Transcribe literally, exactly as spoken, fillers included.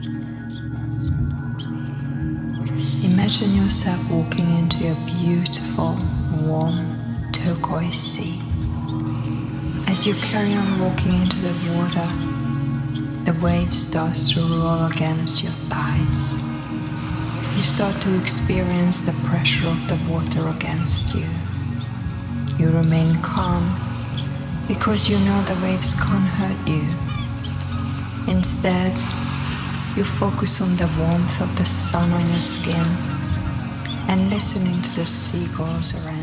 Imagine yourself walking into a beautiful, warm, turquoise sea. As you carry on walking into the water, the wave starts to roll against your thighs. You start to experience the pressure of the water against you. You remain calm because you know the waves can't hurt you. Instead, you focus on the warmth of the sun on your skin and listening to the seagulls around.